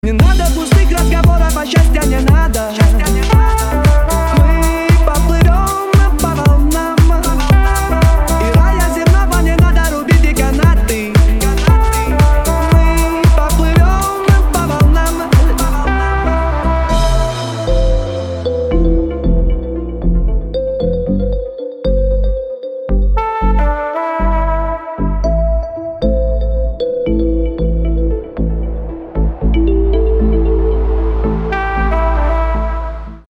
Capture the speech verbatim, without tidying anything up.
Не надо пустых разговоров, а счастья не надо.